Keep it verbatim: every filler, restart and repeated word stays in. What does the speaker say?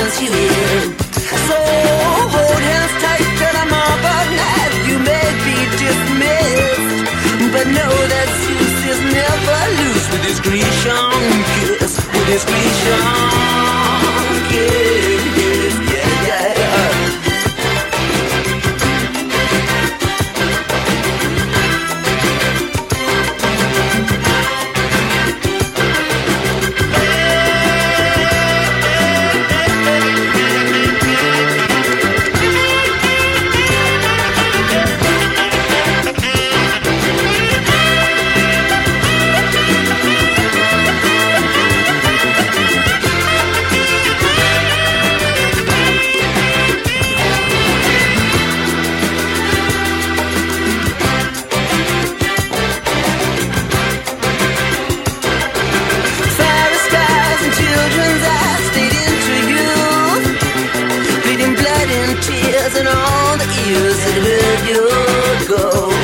dance you in. So hold hands tight till I'm up all night. You may be dismissed, but know that Zeus is never loose with his Grecian kiss, with his Grecian kiss, yeah, yeah, yeah. And all the ears that heard you go.